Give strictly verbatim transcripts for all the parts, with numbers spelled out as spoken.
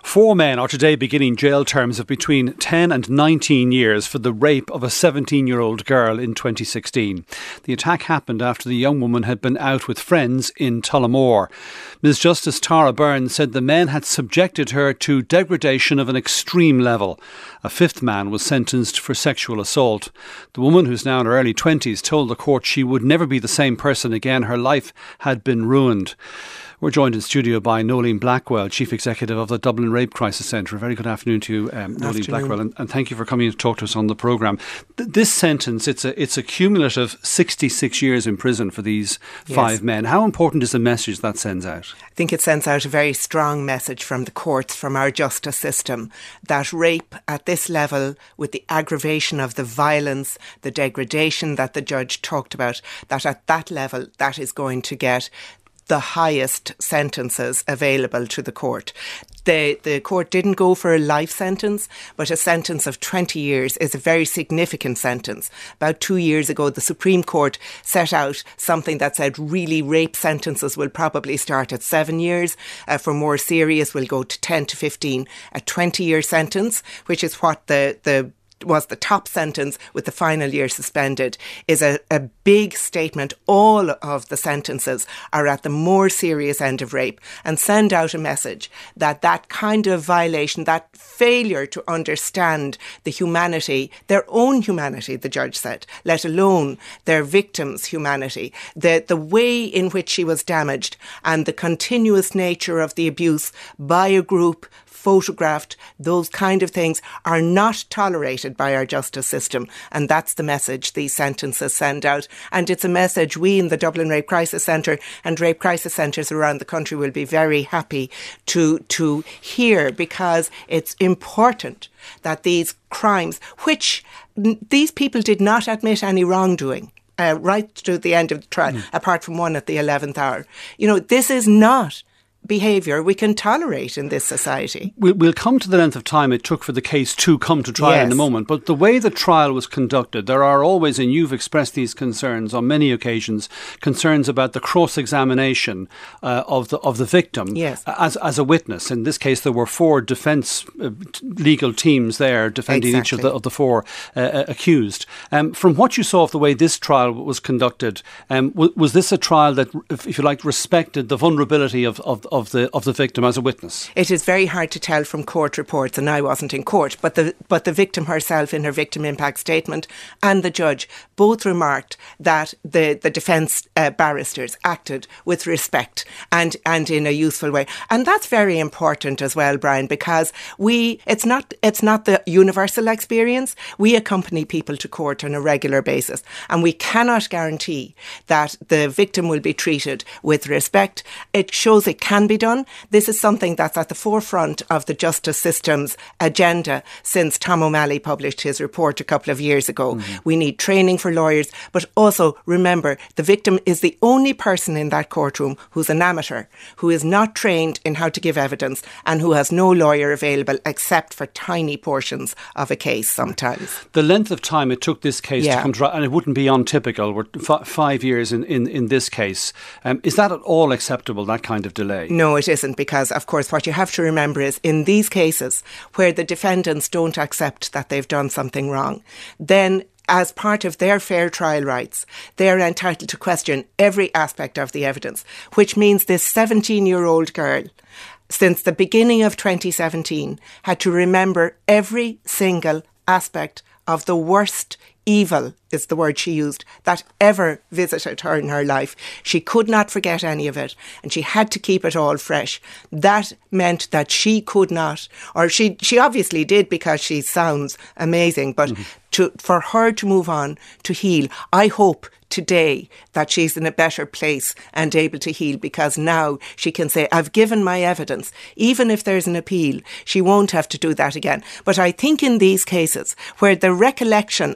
Four men are today beginning jail terms of between ten and nineteen years for the rape of a seventeen-year-old girl in twenty sixteen. The attack happened after the young woman had been out with friends in Tullamore. Miz Justice Tara Byrne said the men had subjected her to degradation of an extreme level. A fifth man was sentenced for sexual assault. The woman, who's now in her early twenties, told the court she would never be the same person again. Her life had been ruined. We're joined in studio by Nolene Blackwell, Chief Executive of the Dublin Rape Crisis Centre. A very good afternoon to you, um, Nolene Blackwell, and, and thank you for coming to talk to us on the programme. Th- this sentence, it's a it's a cumulative sixty-six years in prison for these yes. five men. How important is the message that sends out? I think it sends out a very strong message from the courts, from our justice system, that rape at this level, with the aggravation of the violence, the degradation that the judge talked about, that at that level, that is going to get the highest sentences available to the court. The, the court didn't go for a life sentence, but a sentence of twenty years is a very significant sentence. About two years ago, the Supreme Court set out something that said really rape sentences will probably start at seven years. Uh, for more serious, will go to ten to fifteen. A twenty-year sentence, which is what the the was the top sentence with the final year suspended, is a, a big statement. All of the sentences are at the more serious end of rape, and send out a message that that kind of violation, that failure to understand the humanity, their own humanity, the judge said, let alone their victims' humanity, the, the way in which she was damaged and the continuous nature of the abuse by a group, photographed, those kind of things are not tolerated by our justice system. And that's the message these sentences send out. And it's a message we in the Dublin Rape Crisis Centre and rape crisis centres around the country will be very happy to, to hear, because it's important that these crimes, which n- these people did not admit any wrongdoing, uh, right to the end of the trial, mm. apart from one at the eleventh hour. You know, this is not behaviour we can tolerate in this society. We'll, we'll come to the length of time it took for the case to come to trial yes. in a moment, but the way the trial was conducted, there are always, and you've expressed these concerns on many occasions, concerns about the cross-examination uh, of the of the victim yes. as as a witness. In this case, there were four defence uh, legal teams there defending exactly. each of the of the four uh, accused. Um, from what you saw of the way this trial was conducted, um, w- was this a trial that, if, if you like, respected the vulnerability of of of the of the victim as a witness? It is very hard to tell from court reports, and I wasn't in court, but the but the victim herself in her victim impact statement and the judge both remarked that the, the defence uh, barristers acted with respect and, and in a useful way. And that's very important as well, Brian, because we it's not it's not the universal experience. We accompany people to court on a regular basis, and we cannot guarantee that the victim will be treated with respect. It shows it can be done. This is something that's at the forefront of the justice system's agenda since Tom O'Malley published his report a couple of years ago. Mm-hmm. We need training for lawyers, but also remember the victim is the only person in that courtroom who's an amateur, who is not trained in how to give evidence, and who has no lawyer available except for tiny portions of a case sometimes. The length of time it took this case yeah. to come to trial, and it wouldn't be untypical, we're f- five years in, in, in this case. Um, is that at all acceptable, that kind of delay? No, it isn't, because, of course, what you have to remember is in these cases where the defendants don't accept that they've done something wrong, then as part of their fair trial rights, they are entitled to question every aspect of the evidence, which means this seventeen-year-old girl, since the beginning of twenty seventeen, had to remember every single aspect of the worst evil, is the word she used, that ever visited her in her life. She could not forget any of it, and she had to keep it all fresh. That meant that she could not, or she she obviously did, because she sounds amazing, but mm-hmm. to for her to move on, to heal, I hope today that she's in a better place and able to heal, because now she can say, I've given my evidence. Even if there's an appeal, she won't have to do that again. But I think in these cases where the recollection of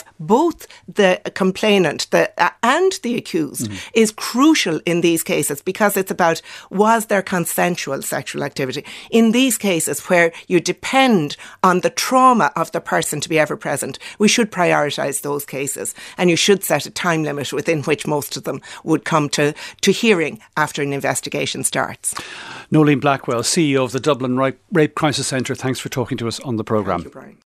both the complainant the, uh, and the accused mm-hmm. is crucial in these cases, because it's about, was there consensual sexual activity? In these cases where you depend on the trauma of the person to be ever present, we should prioritise those cases, and you should set a time limit within which most of them would come to, to hearing after an investigation starts. Nolene Blackwell, C E O of the Dublin Rape Crisis Centre, thanks for talking to us on the programme. Thank you, Brian.